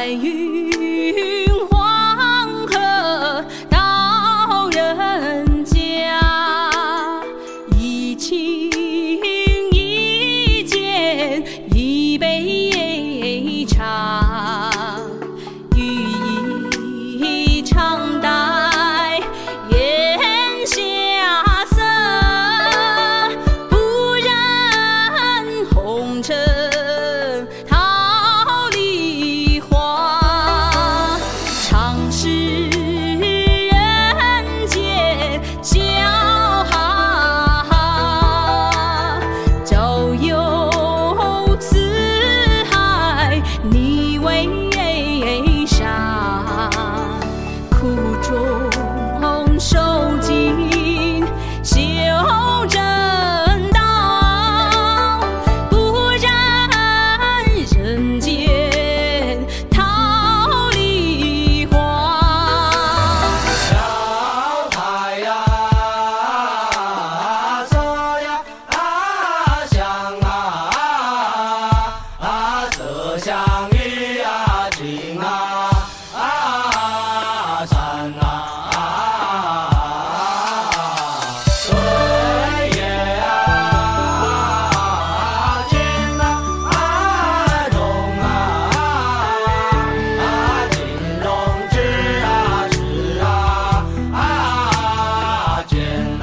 白云黄河到人家，一情一见一杯茶，寓意常待檐下色，不染红尘桃李花。常是人间笑哈，周游四海你为啥？苦中受尽修正道，不染人间桃李花。 小太阳色呀香色香雨情山岁月静容金融之是艰难。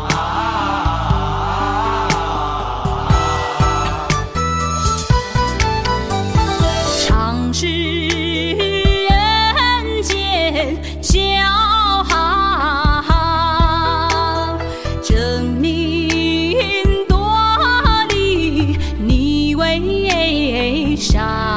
常是人间笑哈，争名夺利你为啥？